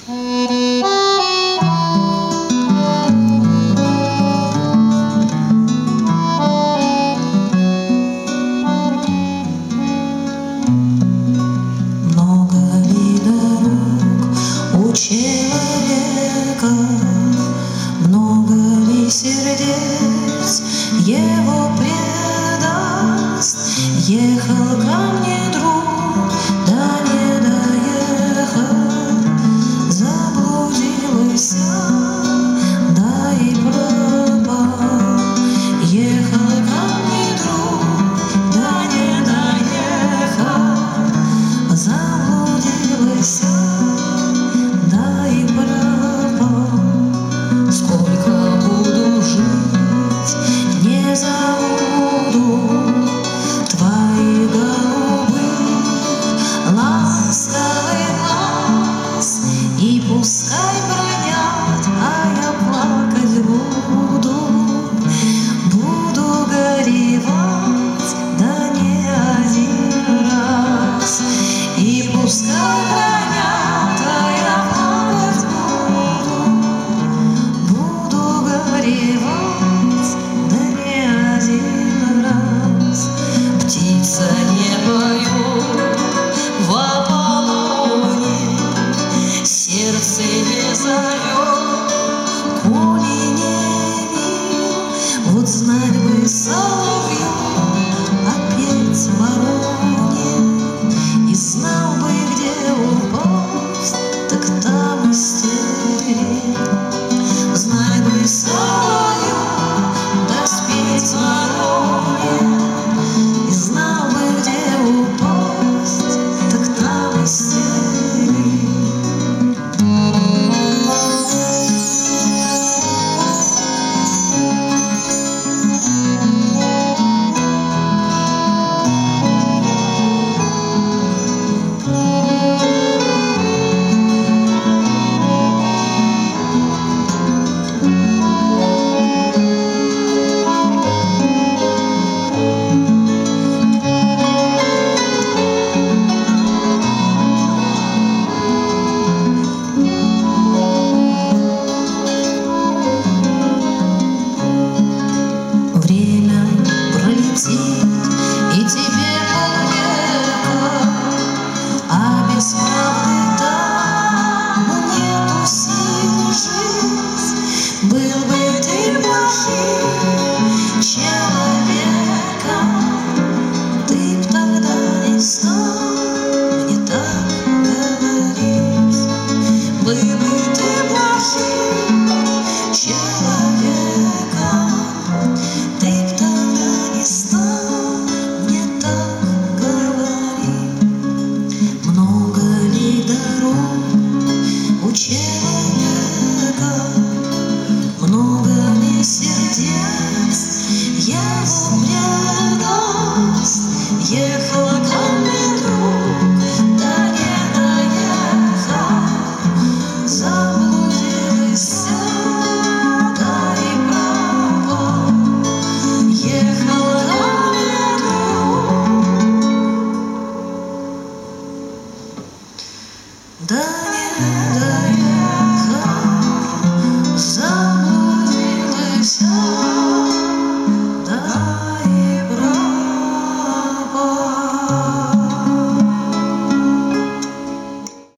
Человека, много ли сердец его предаст? Ехал ко мне друг, да не доехал, заблудился, да и пропал. Ехал ко мне друг, да не доехал, заблудился. Сколько буду жить, не забуду твои голубых ласковый глаз. И пускай бронят, а я плакать буду, буду горевать, да не один раз. И пускай бронят, а я плакать буду, горевать, да не один раз. Птица не поет в Аполлоне, сердце не зовет, коли не пил. Вот знать бы соловью опеть вороне, и знал бы, где упасть, так там и стереть. Знай бы соловью, да спеть вороне, и знал бы, где упасть, так там и стереть. Время пролетит, и тебе полвека, а без правды там нету сил жить. Был бы ты плохим человеком, ты б тогда не стал мне так говорить. Был бы ты плохим человеком, ты б тогда не стал мне так говорить. Много ли дорог у человека, много ли сердец его предаст? Ехала ко мне друг, да не доехал, заблудился, да и пропал. Ехала ко мне друг, да